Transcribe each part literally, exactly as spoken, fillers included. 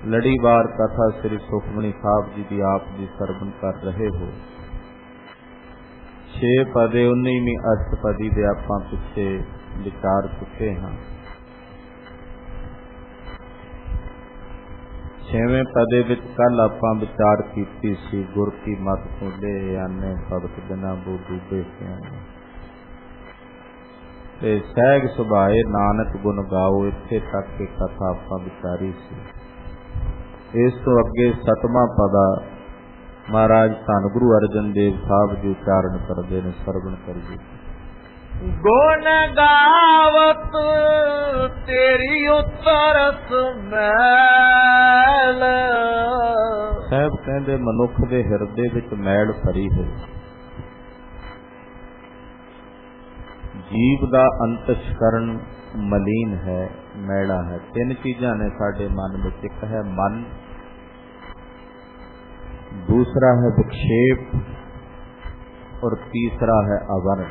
लड़ीवार कथा श्री सुखमनी साहब जी की आप जी सरवण कर रहे हो। छे पदे उन्नीवीं अष्टपदी दे आपां पिछे विचार चुके हाँ। छेवें पदे विच कल आपां विचार कीती सी, गुर की मत तो ले आने भगत बिना बो डूबे सियाने। ते सहज सुभाए नानक गुण गाओ, इत्थे तक के कथा आपां विचारी सी। इस तो अगे सतवां पदा महाराज धन गुरु अर्जन देव साहब जी उच्चारण करते हैं, सरवण करिए। गुण गावत तेरी उतरस मैल। साहब कहते मनुख के हिरदे विच मैल भरी है। जीव का अंतस्करण मलीन है, मैला है। तीन चीज़ां ने साडे मन में, एक है मन, दूसरा है विक्षेप और तीसरा है आवरण।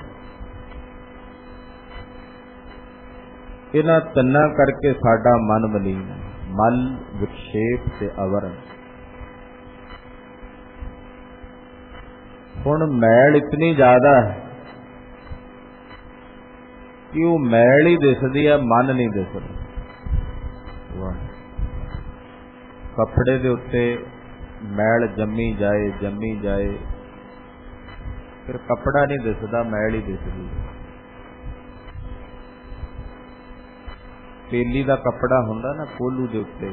इन्हां तिन्नां करके साडा मन मलीन है, मल, विक्षेप से आवरण। हुण मैल इतनी ज्यादा है कि वो मैल ही दिसदी है, मन नहीं दिसदा। कपड़े दे उत्ते मैल जमी जाए जमी जाए, फिर कपड़ा नहीं दिसदा, मैल ही दिसदी। तेली का कपड़ा हुंदा ना कोलू दे उत्ते,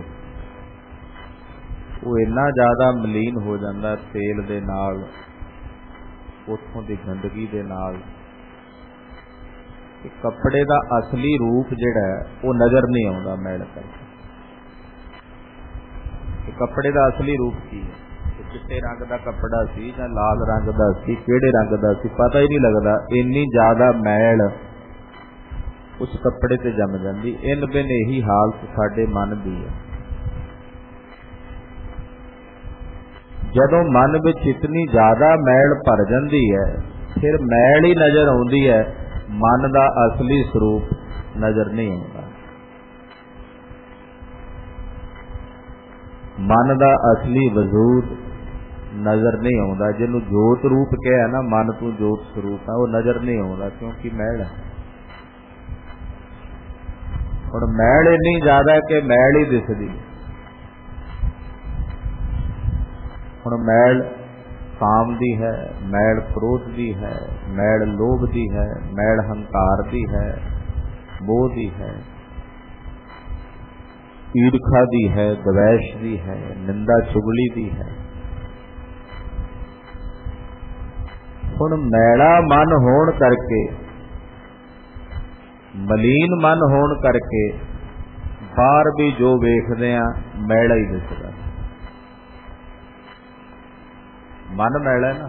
वो इन्ना ज्यादा मलीन हो जाता तेल दे नाल, उत्थों दी गंदगी दे नाल, कपड़े का असली रूप जिहड़ा है वो नज़र नहीं आता मैल करके। कपड़े का असली रूप की है? चिट्टे रंग का कपड़ा सी या लाल रंग का सी, किहड़े रंग का सी, पता ही नहीं लगता। इन्नी ज्यादा मैल उस कपड़े ते जम जाती। इन बिन यही हालत साडे मन की है। जदों मन विच इतनी ज्यादा मैल भर जाती है, फिर मैल ही नजर आउंदी है, मन का असली स्वरूप नजर नहीं आता। मन का असली वजूद नजर नहीं आता। जिन्हों जोत रूप कहा ना, मन तू जोत स्वरूप है, वो नजर नहीं आता क्योंकि मैल है। और मैल इन्नी ज्यादा है कि मैल ही दिसदी। हुण मैल काम दी है, मैल क्रोध दी है, मैल लोभ दी है, मैल हंकार दी है, मोह दी है, ईर्खा दी है, द्वेष दी है, निंदा चुगली दी है। हुण मैला मन होण करके, मलीन मन होण करके बाहर भी जो वेखदे आ मैला ही दिसदा। मन मैला है ना,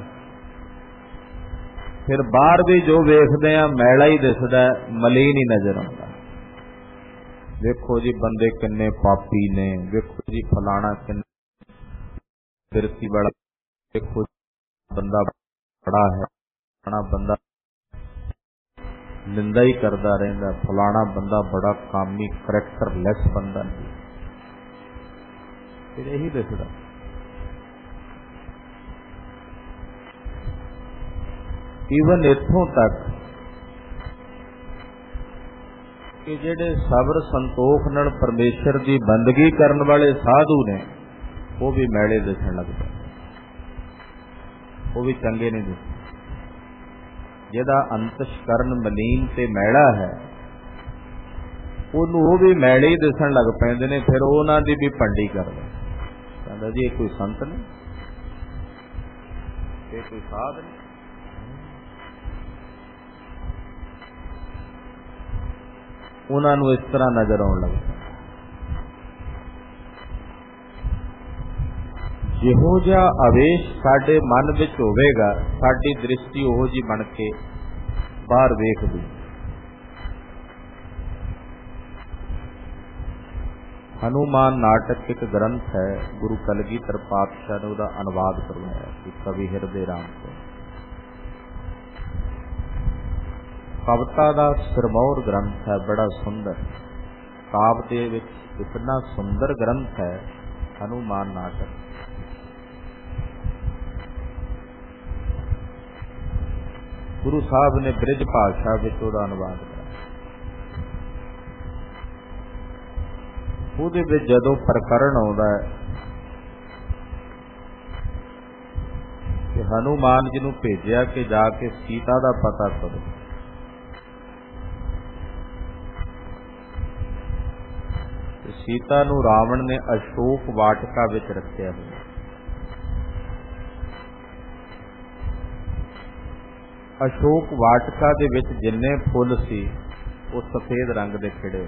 फिर बाहर भी जो वेखदे आ मैला ही दिसदा, मलीन ही नजर आता। देखो जी बंदे किन्ने पापी ने, देखो जी फलाना किन्ने फिरती बड़ा, देखो बंदा बड़ा है, फलाना बंदा निंदा ही करता रहता, फलाना बंदा बड़ा कामी करैक्टरलैस बंदा नहीं, फिर यही दिसदा। ईवन इत्थों तक कि जेडे सबर संतोख नाल परमेश्वर की बंदगी करने वाले साधु ने, वो भी मैले दिसण लग पए, वो भी चंगे नहीं दिसदे। जिहदा अंतस्करण मलीन ते मैला है, उन्होंने वो भी मैले ही दिसण लग पैंदे ने। फिर उन्हां दी भी भंडी करदे, कहंदा जी ये कोई संत नहीं, ये कोई साध नहीं। उन्होंने इस तरह नजर आने लग पा। जिहो जिहा आवेश साडे मन विच होवेगा, साडी दृष्टि उहो जी बन के बाहर वेखदी। हनुमान नाटक एक ग्रंथ है, गुरु कलगीधर पातशाह ने उसका अनुवाद करवाया कवि हिरदे राम को। कविता का सिरमौर ग्रंथ है, बड़ा सुंदर। काव्य दे विच इतना सुंदर ग्रंथ है हनुमान नाटक। गुरु साहब ने ब्रिज भाषा विच उहदा अनुवाद किया। उहदे विच जदों प्रकरण आउंदा है कि हनुमान जी नूं भेजिया कि जाके सीता दा पता करो। सीता नूं रावण ने अशोक वाटिका विच रखिया हुआ। अशोक वाटिका दे विच जिन्ने फुल सी वो सफेद रंग दे खिड़े।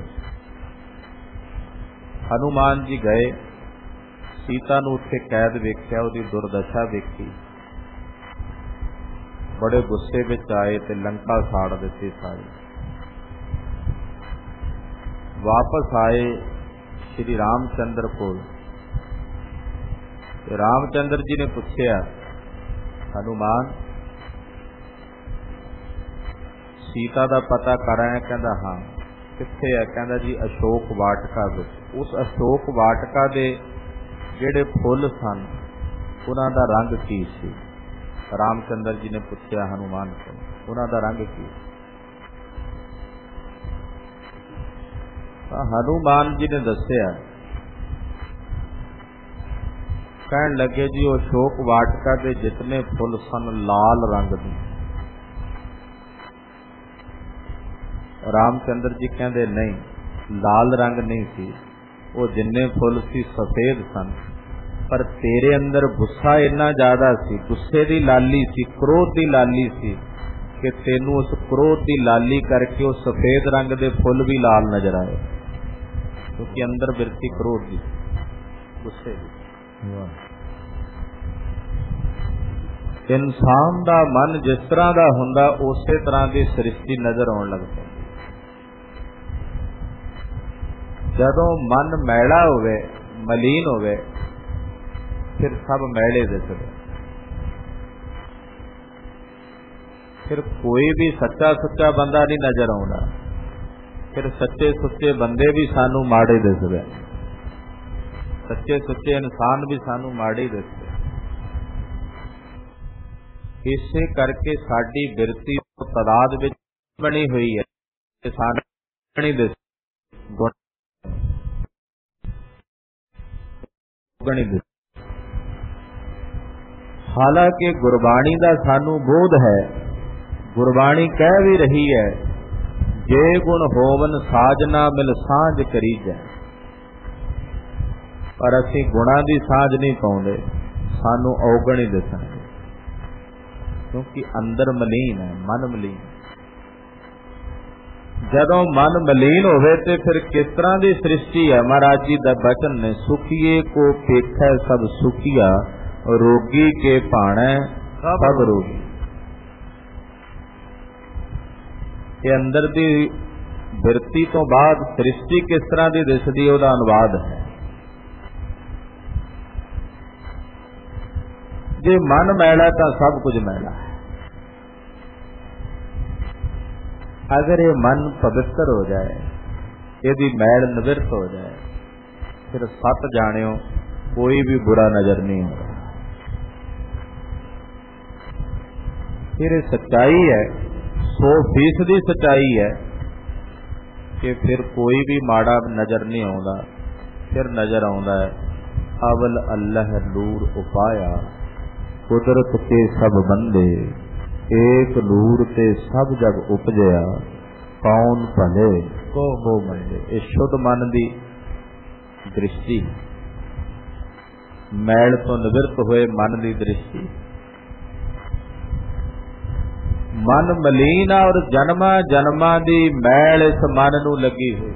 हनुमान जी गए, सीता नूं उत्थे कैद वेख्या, उहदी दुर्दशा वेखी, बड़े गुस्से विच आए ते लंका साड़ दित्ती सारी। वापस आए श्री रामचंद्र कोल। रामचंद्र जी ने पूछया, हनुमान सीता दा पता कर आया? कहंदा हाँ। कित्थे है? कहंदा जी अशोक वाटिका विच। उस अशोक वाटिका दे जिहड़े फुल सन उन्हां दा रंग की सी? रामचंद्र जी ने पूछया हनुमान को, उन्हां दा रंग की? हनुमान जी ने दस्या, कहन लगे जी वो अशोक वाटिका के जितने फुल सन लाल रंग दे। रामचंद्र जी कहंदे नहीं, लाल रंग नहीं सी, वो जिन्ने फुल सी सफेद सन, पर तेरे अंदर गुस्सा इन्ना ज्यादा सी, गुस्से दी लाली सी, क्रोध दी लाली सी कि तेनू उस क्रोध दी लाली करके उस सफेद रंग दे फुल भी लाल नजर आए, क्योंकि अंदर बिरती क्रोध दी, गुस्से दी। इंसान दा मन जिस तरह दा हुंदा उसे तरह की सृष्टि नजर आउण लग पैंदी। जदों मन मैला होवे, मलीन होवे, फिर सब मैले दिसदे। फिर कोई भी सच्चा सुच्चा बंदा नहीं नजर आउंदा, फिर सच्चे सुच्चे बंदे भी सानू माड़े दिसदे, सच्चे सुच्चे इंसान भी सानू माड़े दिसदे। इसे करके साडी बिरती तादाद विच बनी हुई है, सानू नहीं दिस गणी दिस। हालांकि गुरबाणी का सानू बोध है, गुरबाणी कह भी रही है, जे गुण होवन साजना मिल सांझ करी जाए, पर असी गुणा की सांझ नहीं पाउंदे, सानू औगण ही दिसणगे, क्योंकि अंदर मलीन है, मन मलीन। जदों मन मलीन होवे ते फिर किस तरह की सृष्टि है? महाराज जी दा वचन ने, सुखिए को पेखै सब सुखिया, रोगी के भाणै सब रोगी। ये अंदर दी बिरती तो बाद सृष्टि किस तरह की दिसदी, उहदा अनुवाद है। जे मन मैला तो सब कुछ मैला है। अगर ये मन पवित्र हो जाए, यदि मैल निवृत्त हो जाए, फिर सत जानियो कोई भी बुरा नजर नहीं होगा। फिर सच्चाई है, सौ फीसदी सच्चाई है कि फिर कोई भी माड़ा नजर नहीं आता। फिर नजर आता है अवल अल्लाह नूर उपाया, कुदरत के सब बंदे, एक नूर ते सब जग उपजया, कौन भले को हो मंदे। ये शुद्ध मन की दृष्टि, मैल तो निवृत्त हुए मन की दृष्टि। मन मलीन और जन्मा जन्मा दी मैल इस मन नू लगी हुई।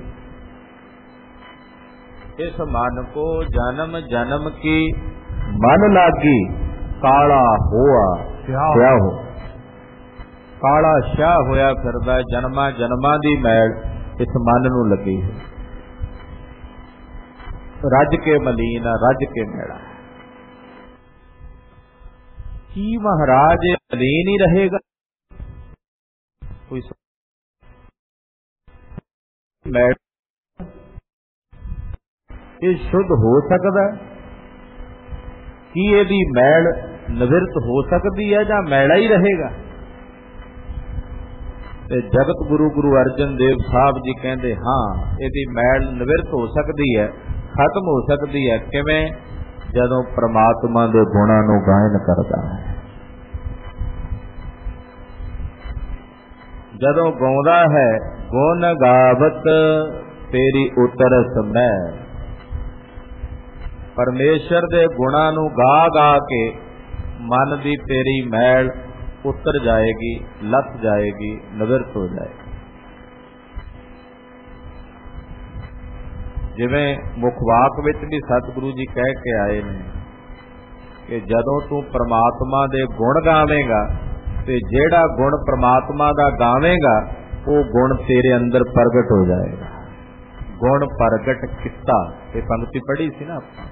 इस मन को जन्म जन्म की मन लागी, काला होआ क्या हो, काला शाह होया फिरदा, जन्मा जन्मा दी मैल इस मन नू लगी हुई। रज के मलीन, रज के मैला। की महाराज मलीन ही रहेगा? कोई मैल ये शुद्ध हो सकता है? ਕੀ ਇਹਦੀ मैल निवृत्त हो सकती है ਜਾਂ मैला ही रहेगा? ਤੇ जगत गुरु गुरु अर्जन देव साहब जी कहते हाँ ਇਹਦੀ मैल निवृत्त हो सकती है, खत्म हो सकती है। किवें? ਜਦੋਂ परमात्मा ਦੇ गुणां ਨੂੰ गायन करता है, ਜਦੋਂ ਗਾਉਂਦਾ है गुण गावत तेरी उतरस मैं। परमेश्वर दे गुणां नूं गा गा के मन दी तेरी मैल उतर जाएगी, लथ जाएगी, निवृत्त हो जाएगी। जिवें मुखवाक विच भी सतगुरु जी कह के आए ने कि जदों तू परमात्मा दे गुण गावेगा ते जेड़ा गुण परमात्मा दा गावेगा वो गुण तेरे अंदर प्रगट हो जाएगा। गुण प्रगट किता, ये पंक्ति पढ़ी सी ना आप।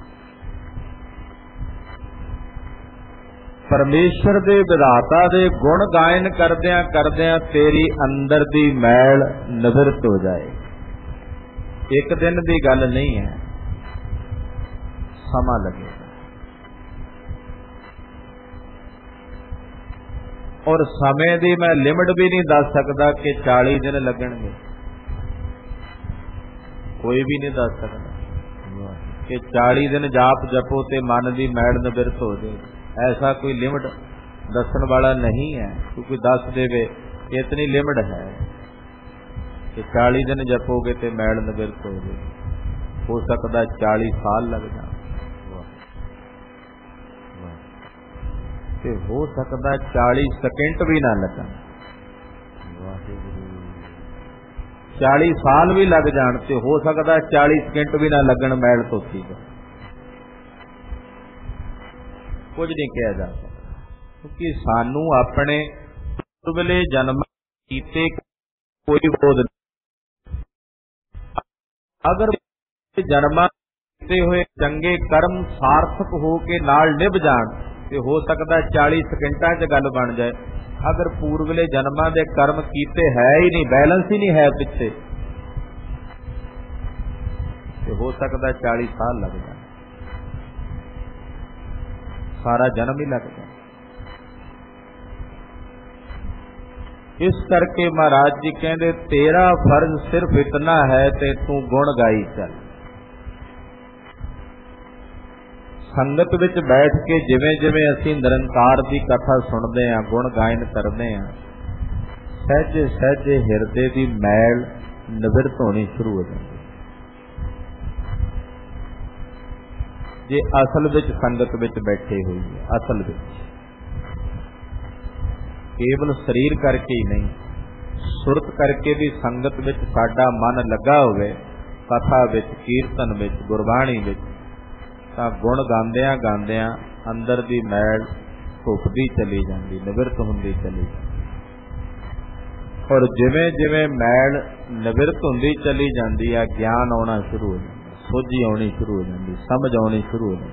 परमेश्वर दे विधाता दे गुण गायन करदियां करदियां तेरी अंदर दी मैल निवृत्त हो जाएगी। एक दिन दी गल नहीं है, समा लगेगा। और समय दी मैं लिमिट भी नहीं दस सकता कि चाली दिन लगणगे, कोई भी नहीं दस सकता कि चाली दिन जाप जपो ते मन दी मैल निवृत्त हो जाए। ऐसा कोई लिमिट दसन वाला नहीं है, क्योंकि दस देवे इतनी लिमिट है कि चाली दिन जपोगे ते मैल निवृत्त हो जाए। हो सकता चाली साल लग जाए, हो सकता चाली सेकंड भी ना लगा, चाली साल भी लग जान ते हो सकता चाली सेकंड भी ना लगन मैल धोती का। कुछ नहीं कहा जा सकता, क्योंकि सानू अपने पूर्वले जन्म कीते कोई बोध नहीं। अगर जन्म कीते हुए चंगे कर्म सार्थक हो के नाल निभ जान ते हो सकता चाली सेकंडा च गल बन जाए। अगर पूर्वले जन्मां दे कर्म कीते है ही नहीं, बैलेंस ही नहीं है पिछे, तो हो सकता चाली साल लग जाए, सारा जन्म ही लग जाए। इस करके महाराज जी कहते तेरा फर्ज सिर्फ इतना है ते तू गुण गाई चल। संगत विच बैठ के जिवें जिवें असीं निरंकार की कथा सुनते हैं, गुण गायन करते हैं, सहजे सहजे हिरदे की मैल निवृत्त होनी शुरू हो जाती। जे असल विच संगत विच बैठे हुई है, असल विच केवल शरीर करके ही नहीं, सुरत करके भी संगत विच साडा मन लगा होवे, कथा विच, कीर्तन विच, गुरबाणी विच, तां गुण गांदियां गांदियां अंदर दी मैल धुपदी चली जाती, निवृत्त हुंदी चली जाती। और जिवें जिवें मैल निवृत्त हुंदी चली जाती है, ज्ञान आना शुरू हो जाता, सोझी आनी शुरू हो जाती, समझ आनी शुरू हो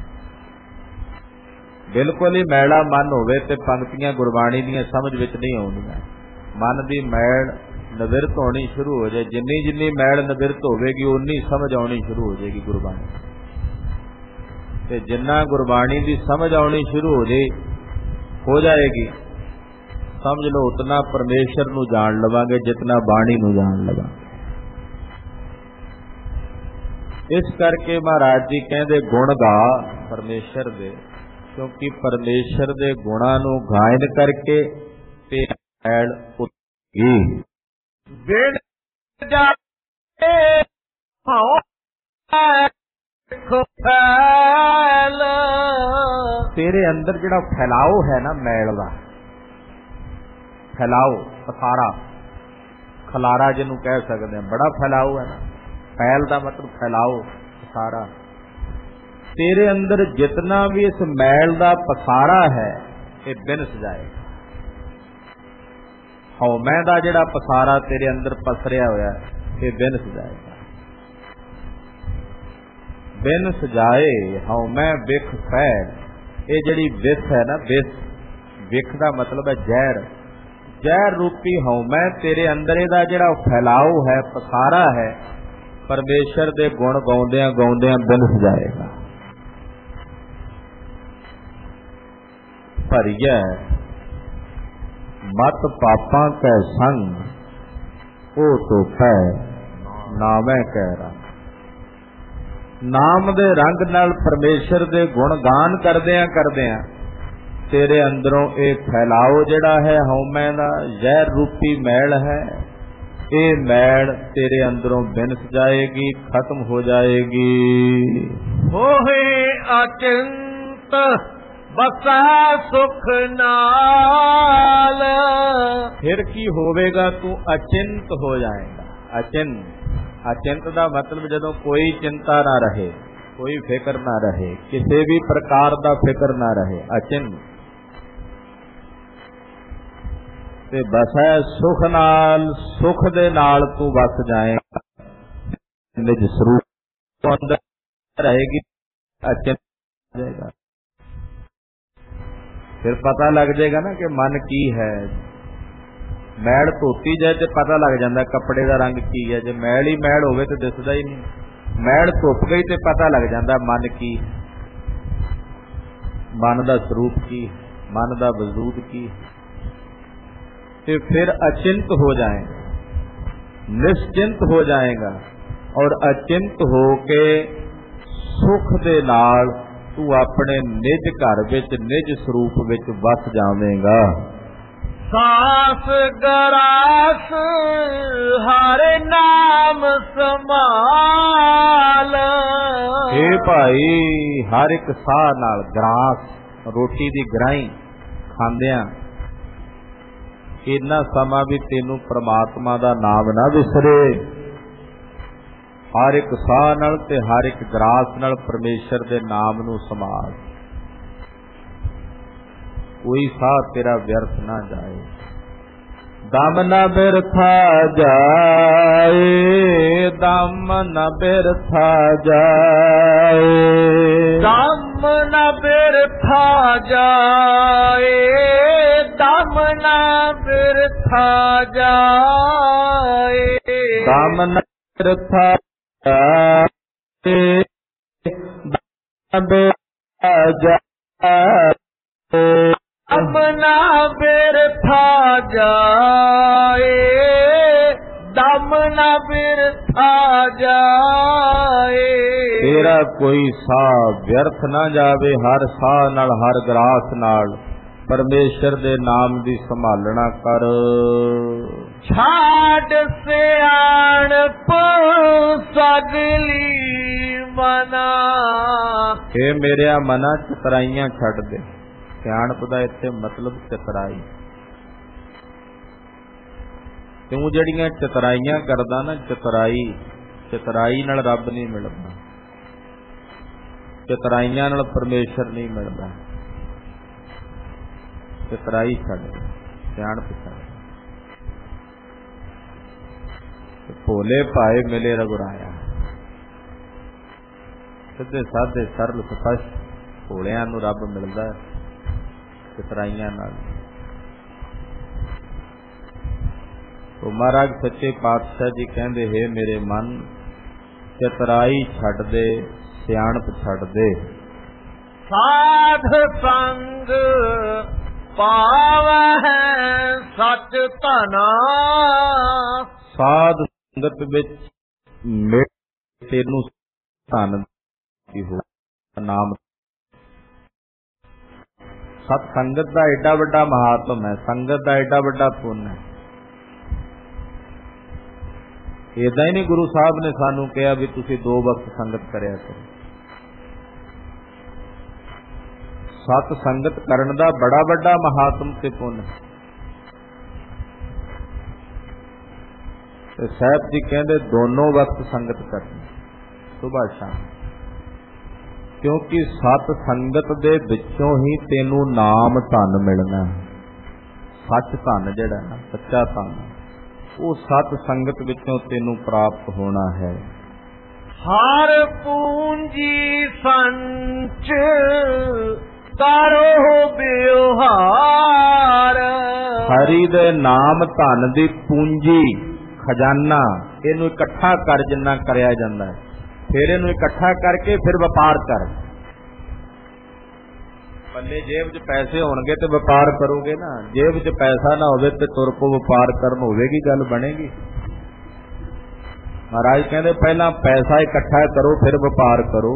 जाती। बिल्कुल ही मैला मन होवे ते पंक्तियां गुरबाणी दीयां समझ विच नहीं आउंदियां। मन दी मैल निवृत्त होनी शुरू हो जाए, जिन्नी जिन्नी मैल निवृत्त होवेगी उन्नी समझ आनी शुरू हो जाएगी गुरबाणी ते जिन्ना गुरबाणी की समझ आनी शुरू हो जाए हो जाएगी, समझ लो उतना परमेश्वर नू जान लवांगे जितना बाणी नू जान लवांगे। इस करके महाराज जी कहते गुण गा परमेश्वर दे, क्योंकि परमेश्वर दे गुणां नू गायन करके ते मैल उतरेगी। तेरे अंदर जिहड़ा फैलाव है ना मैल दा, फैलाव पसारा खलारा जिन्हों कह सकते हैं, बड़ा फैलाव है ना। फैल का मतलब फैलाव पसारा। तेरे अंदर जितना भी इस मैल का पसारा है ये बिनस जाएगा। हौमै का जिहड़ा पसारा तेरे अंदर पसरिया होया ये बिनस जाएगा। बिन सजाए हौमै बिख फैल, ये जिहड़ी विख है ना, विख विख का मतलब है जहर, जहर रूपी हौमै तेरे अंदर इहदा जिहड़ा फैलाव है, पसारा है, परमेश्वर दे गुण गाउंदियां गाउंदियां बिन सजाएगा। ਭਰੀਐ ਮਤ ਪਾਪਾਂ ਕੈ ਸੰਗ, ਉਹ ਧੋਪੈ ਨਾਮੈ ਕੈ ਰੰਗ। ਨਾਮ ਦੇ ਰੰਗ ਨਾਲ ਪਰਮੇਸ਼ਰ ਦੇ ਗੁਣ ਗਾਨ ਕਰਦਿਆਂ ਕਰਦਿਆਂ ਤੇਰੇ ਅੰਦਰੋਂ ਇਹ ਫੈਲਾਓ ਜਿਹੜਾ ਹੈ ਹਉਮੈ ਦਾ ਜ਼ਹਿਰ ਰੂਪੀ ਮੈਲ ਹੈ, ਇਹ ਮੈਲ ਤੇਰੇ ਅੰਦਰੋਂ ਬਿਨਸ ਜਾਏਗੀ, ਖਤਮ ਹੋ ਜਾਏਗੀ। ਹੋਏ ਅਚਿੰਤ ਬਸਾ ਸੁਖ ਨਾਲ, ਫਿਰ ਕੀ ਹੋਵੇਗਾ? ਤੂੰ ਅਚਿੰਤ ਹੋ ਜਾਏਗਾ। ਅਚਿੰਤ ਅਚਿੰਤ ਦਾ ਮਤਲਬ ਜਦੋਂ ਕੋਈ ਚਿੰਤਾ ਨਾ ਰਹੇ, ਕੋਈ ਫਿਕਰ ਨਾ ਰਹੇ, ਕਿਸੇ ਵੀ ਪ੍ਰਕਾਰ ਦਾ ਫਿਕਰ ਨਾ ਰਹੇ, ਅਚਿੰਤ। ਤੇ ਬਸੈ ਸੁਖ ਨਾਲ, ਸੁਖ ਦੇ ਨਾਲ ਤੂੰ ਵਸ ਜਾਏਗਾ, ਨਿਜ ਸਰੂਪ ਅੰਦਰ ਰਹੇਗੀ, ਅਚਿੰਤ ਜਾਏਗਾ। ਫਿਰ ਪਤਾ ਲੱਗ ਜਾਏਗਾ ਨਾ ਕਿ ਮਨ ਕੀ ਹੈ। ਮੈਲ ਧੋਤੀ ਜਾਏ ਤੇ ਪਤਾ ਲੱਗ ਜਾਂਦਾ ਕੱਪੜੇ ਦਾ ਰੰਗ ਕੀ ਹੈ। ਜੇ ਮੈਲ ਹੀ ਮੈਲ ਹੋਵੇ ਤੇ ਦਿਸਦਾ ਹੀ ਨਹੀਂ, ਮੈਲ ਧੁੱਪ ਗਈ ਤੇ ਪਤਾ ਲੱਗ ਜਾਂਦਾ ਮਨ ਕੀ, ਮਨ ਦਾ ਸਰੂਪ ਕੀ, ਮਨ ਦਾ ਵਜੂਦ ਕੀ। ਤੇ ਫਿਰ ਅਚਿੰਤ ਹੋ ਜਾਏਗਾ, ਨਿਸ਼ਚਿੰਤ ਹੋ ਜਾਏਗਾ, ਔਰ ਅਚਿੰਤ ਹੋ ਕੇ ਸੁਖ ਦੇ ਨਾਲ ਤੂੰ ਆਪਣੇ ਨਿਜ ਘਰ ਵਿੱਚ, ਨਿਜ ਸਰੂਪ ਵਿੱਚ ਵਸ ਜਾਵੇਂਗਾ। ਸਾਸ ਗਰਾਸ ਹਰ ਨਾਮ ਸਮਾਲ, ਏ ਭਾਈ ਹਰ ਇੱਕ ਸਾਹ ਨਾਲ, ਗਰਾਸ ਰੋਟੀ ਦੀ ਗਰਾਈ ਖਾਂਦਿਆਂ ਇੰਨਾ ਸਮਾਂ ਵੀ ਤੈਨੂੰ ਪ੍ਰਮਾਤਮਾ ਦਾ ਨਾਮ ਨਾ ਵਿਸਰੇ। ਹਰ ਇੱਕ ਸਾਹ ਨਾਲ ਤੇ ਹਰ ਇੱਕ ਗਰਾਸ ਨਾਲ ਪਰਮੇਸ਼ਰ ਦੇ ਨਾਮ ਨੂੰ ਸੰਭਾਲ, ਕੋਈ ਸਾਹ ਤੇਰਾ ਵਿਅਰਥ ਨਾ ਜਾਏ। ਦਮ ਨਾ ਬਿਰਥਾ ਜਾਏ, ਦਮ ਨਾ ਬਿਰਥਾ ਜਾਏ, ਦਮ ਨਾ ਬਿਰਥਾ ਜਾਏ, ਦਮ ਨਾ ਬਿਰਥਾ ਜਾਏ, ਦਮ ਨਾ ਬਿਰਥਾ ਜਾਏ, ਦਮ ਬਿਰਥਾ ਜਾਏ, ਦਮ ਨਾ ਬਿਰਥਾ ਜਾਏ, ਦਮ ਨਾ ਬਿਰਥਾ ਜਾਏ। ਤੇਰਾ ਕੋਈ ਸਾਹ ਵਿਅਰਥ ਨਾ ਜਾਵੇ। ਹਰ ਸਾਹ ਨਾਲ, ਹਰ ਗਰਾਸ ਨਾਲ ਪਰਮੇਸ਼ਰ ਦੇ ਨਾਮ ਦੀ ਸੰਭਾਲਣਾ ਕਰ। ਛਾੜ ਸਿਆਣਪ ਸਗਲੀ ਮਨਾ, ਇਹ ਮੇਰਿਆ ਮਨਾ ਚਤਰਾਈਆਂ ਛੱਡ ਦੇ। ਸਿਆਣਪ ਦਾ ਇੱਥੇ ਮਤਲਬ ਚਤਰਾਈ। ਤੂੰ ਜਿਹੜੀਆਂ ਚਤਰਾਈਆਂ ਕਰਦਾ ਨਾ, ਚਤਰਾਈ ਚਤਰਾਈ ਨਾਲ ਰੱਬ ਨਹੀਂ ਮਿਲਦਾ, ਚਤਰਾਈਆਂ ਨਾਲ ਪਰਮੇਸ਼ਰ ਨਹੀਂ ਮਿਲਦਾ। ਚਤਰਾਈ ਛੱਡ, ਸਿਆਣਪ ਛੱਡ। ਭੋਲੇ ਭਾਏ ਮਿਲੇ ਰਘੁਰਾਇਆ, ਸਿੱਧੇ ਸਾਧੇ ਸਰਲ ਸਪਸ਼ਟ ਭੋਲਿਆਂ ਨੂੰ ਰੱਬ ਮਿਲਦਾ ਚਤਰਾਈਆਂ ਨਾਲ। ਉਹ ਮਹਾਰਾਜ ਸੱਚੇ ਪਾਤਸ਼ਾਹ ਜੀ ਕਹਿੰਦੇ, ਹੈ ਮੇਰੇ ਮਨ ਚਤਰਾਈ ਛੱਡ ਦੇ, ਸਿਆਣਪ ਛੱਡ ਦੇ। ਸਾਧ ਸੰਗ ਪਾਵੈ ਸੱਚ ਧਨਾ, ਸਾਧ ਸੰਗਤ ਵਿੱਚ ਮਿਲ ਤੈਨੂੰ ਧਨ ਦੀ ਹੋ ਨਾਮ। ਸਤ ਸੰਗਤ ਦਾ ਏਡਾ ਵੱਡਾ ਮਹਾਤਮ ਹੈ, ਸੰਗਤ ਦਾ ਏਡਾ ਵੱਡਾ ਪੁੰਨ ਹੈ। ਏਦਾਂ ਹੀ ਨਹੀਂ ਗੁਰੂ ਸਾਹਿਬ ਨੇ ਸਾਨੂੰ ਕਿਹਾ ਵੀ ਤੁਸੀਂ ਦੋ ਵਕਤ ਸੰਗਤ ਕਰਿਆ ਕਰੋ। ਸਤ ਸੰਗਤ ਕਰਨ ਦਾ ਬੜਾ ਵੱਡਾ ਮਹਾਤਮ ਤੇ ਪੁੰਨ ਹੈ। ਤੇ ਸਾਹਿਬ ਜੀ ਕਹਿੰਦੇ ਦੋਨੋਂ ਵਕਤ ਸੰਗਤ ਕਰਨੀ, ਸੁਬਹ ਸ਼ਾਮ, ਕਿਉਂਕਿ ਸਤ ਸੰਗਤ ਦੇ ਵਿੱਚੋਂ ਹੀ ਤੈਨੂੰ ਨਾਮ ਧਨ ਮਿਲਣਾ। ਸੱਚ ਧਨ ਜਿਹੜਾ ਨਾ, ਸੱਚਾ ਧਨ, ਉਹ ਸਤ ਸੰਗਤ ਵਿੱਚੋਂ ਤੈਨੂੰ ਪ੍ਰਾਪਤ ਹੋਣਾ ਹੈ। ਹਰ ਪੂੰਜੀ ਸੰਚ ਕਰੋ ਬਿਵਹਾਰ, ਹਰੀ ਦੇ ਨਾਮ ਧਨ ਦੀ ਪੂੰਜੀ, ਖਜ਼ਾਨਾ, ਇਹਨੂੰ ਇਕੱਠਾ ਕਰ ਜਿੰਨਾ ਕਰਿਆ ਜਾਂਦਾ ਹੈ, ਫਿਰ ਇਹਨੂੰ ਇਕੱਠਾ ਕਰਕੇ ਫਿਰ ਵਪਾਰ ਕਰ। पल्ले जेब च पैसे होणगे ते व्यापार करोगे ना, जेब च पैसा ना होवे ते तुर को व्यापार करन होवेगी, गल बनेगी। महाराज कहते पहला पैसा इकट्ठा करो फिर व्यापार करो।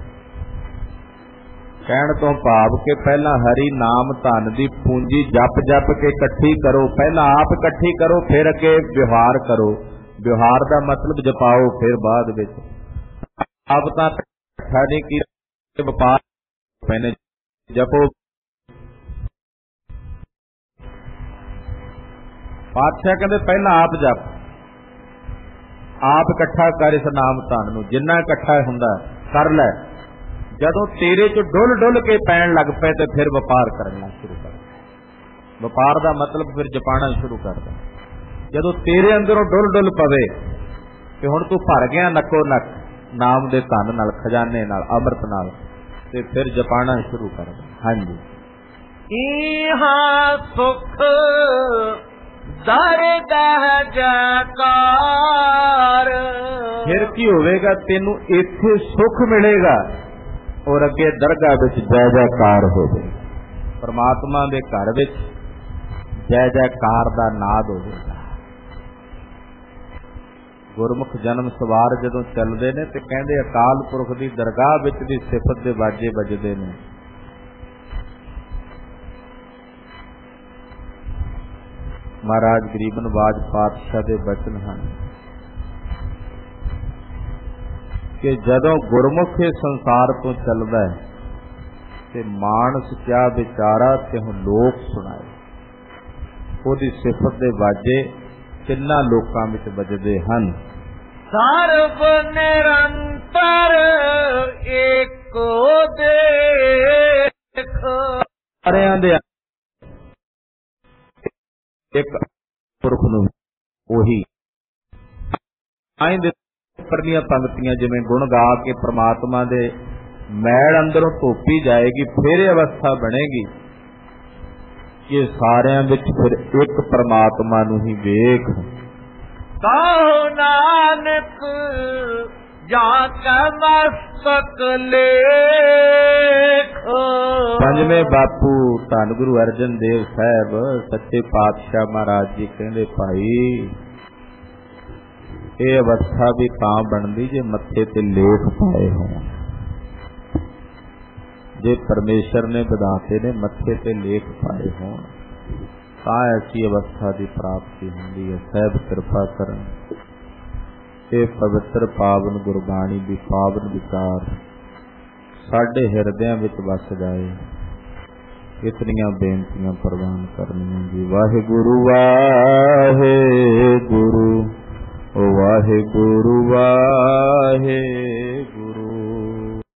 कहण तो भाव के पहला हरि नाम धन दी पूंजी जप जप के इकट्ठी करो, पहला आप इकट्ठी करो फिर अगे व्यवहार करो। व्यवहार का मतलब जपाओ फिर बाद विच। आप तां इकट्ठा नहीं की व्यापार मैंने जपो। पातशाह कहते पहला आप जप, आप इकट्ठा कर इस नाम धन नूं, जिन्ना इकट्ठा हुंदा कर लै। जदों तेरे चो डुल डुल के पैण लग पे तो फिर व्यापार करना शुरू कर। व्यापार का मतलब फिर जपाना शुरू कर दे। जदों तेरे अंदरों डुल डुल पवे कि हुण तू भर गया नक्को नक नाम दे धन नाल, खजाने नाल, अमृत नाल, ते फिर जपाना शुरू कर दे। हाँ जी, इहा सुख दर्द जयकार। फिर की होवेगा, तेनू इत्थे सुख मिलेगा और अगे दरगाह विच जय जयकार होवे। परमात्मा दे घर विच जय जयकार दा नाद होवेगा। गुरमुख जन्म सवार जदों चलते ने ते कहंदे अकाल पुरख दी दरगाह विच दी सिफत दे बाजे बजदे ने। महाराज गरीब नवाज पातशाह दे बचन हैं कि जदों गुरमुख इस संसार तो चलदा है ते मानस क्या विचारा ते हुण लोक सुनाए। ओदी सिफत दे बाजे किन्ना लोकां विच बजदे हन। सर्व निरंतर एको देख। सारियां दे एक पुरख नूं ओही आइंदे परनियां पंक्तियां जिवें गुण गा के परमात्मा दे मैल अंदरों धोपी जाएगी, फिर अवस्था बनेगी कि सारियां विच फिर एक परमात्मा नूं ही वेख। कहो नानक जाके मस्तक लेख। पंजवें बापू धन गुरु अर्जन देव साहब सच्चे पातशाह महाराज जी कहंदे भाई ये अवस्था भी तां बनदी जे मत्थे ते लेख पाए होण। जे परमेश्वर ने विधाते ने मत्थे ते लेख पाए होण तां ऐसी अवस्था की प्राप्ति होंदी है। सहब कृपा करन ये पवित्र पावन गुरबाणी की पावन विचार साडे हिरदियां विच वस जाए। इतनियां बेनतियां प्रवान करनियां जी। वाहिगुरु वाहिगुरु वाहिगुरु वाहिगुरु।